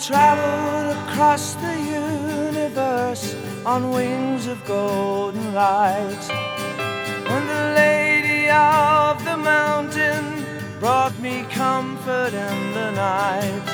traveled across the universe on wings of golden light, and the lady of the mountain brought me comfort in the night.